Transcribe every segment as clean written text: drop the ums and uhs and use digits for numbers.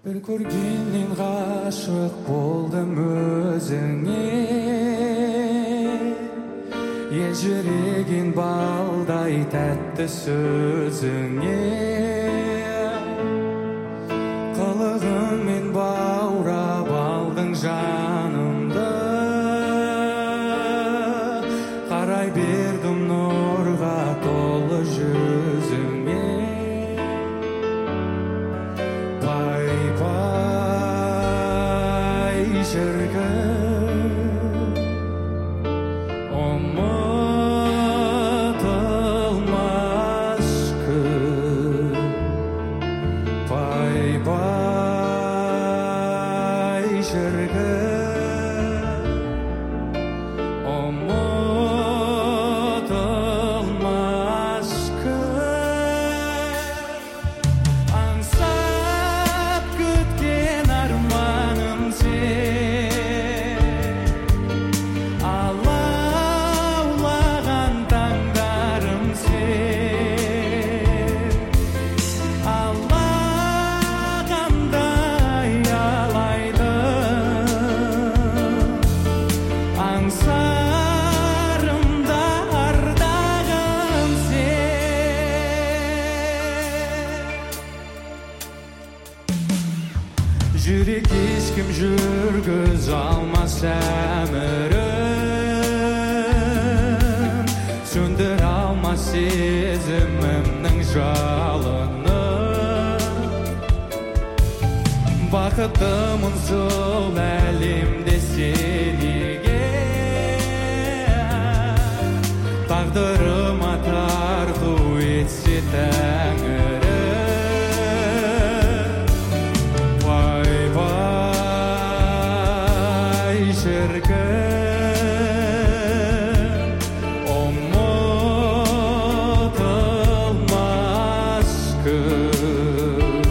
Bir көргеннен ғашық болдым өзіңе, ежіреген балдай тәтті сөзіңе, қылығыңмен баурап алдың жанымды, қарай бердім нұрға толы жүзіңе. Ұмытылмас күн, пай-пай шіркін, ұмытылмас күн. Аңсап күткен арманым сен, алаулаған таңдарым сен, алағандай алайды аңсарымда ардағым сен. Жүрек ешкім жүргіз алмас әмірін, сөндір алмас сезімімнің жалынын. Бақытымын сол әлемде сенеге, тағдырыма тарту етсе Тәңірім. Пай-пай шіркін, ұмытылмас күн,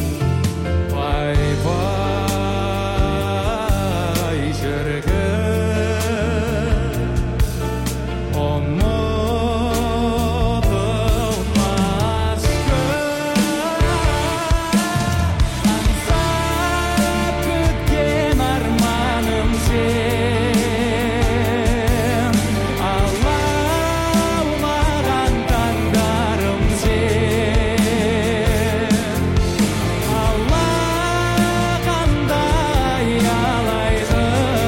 пай-пай шіркін, ұмытылмас күн. Аңсап күткен арманым сен, алаулаған таңдарым сен, алағандай алайды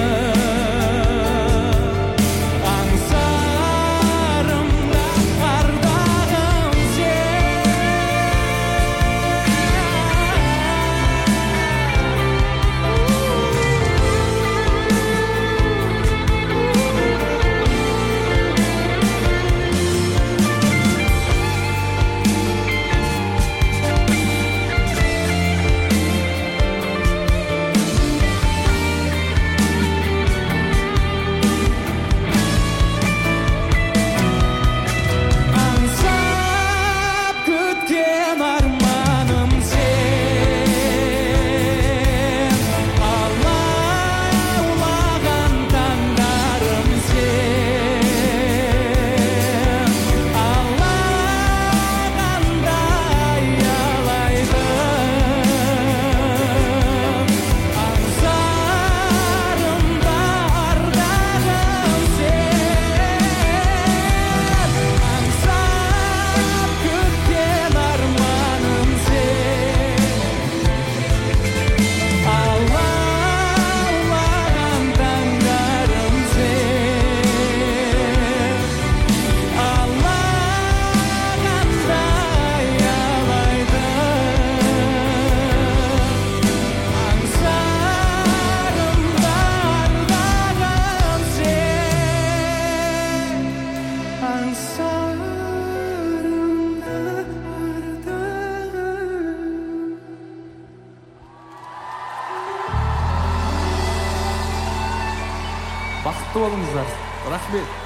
аңсарымда ардағым сен. Аңсап күткен арманым сен, алаулаған таңдарым сен, алағандай алайды аңсарымда ардағым сен. Аңсап күткен арманым сен, алаулаған таңдарым сен, алағандай алайды аңсарымда ардағым сен, аңсарымда ардағым. Бақытты болыңыздар. Рахмет.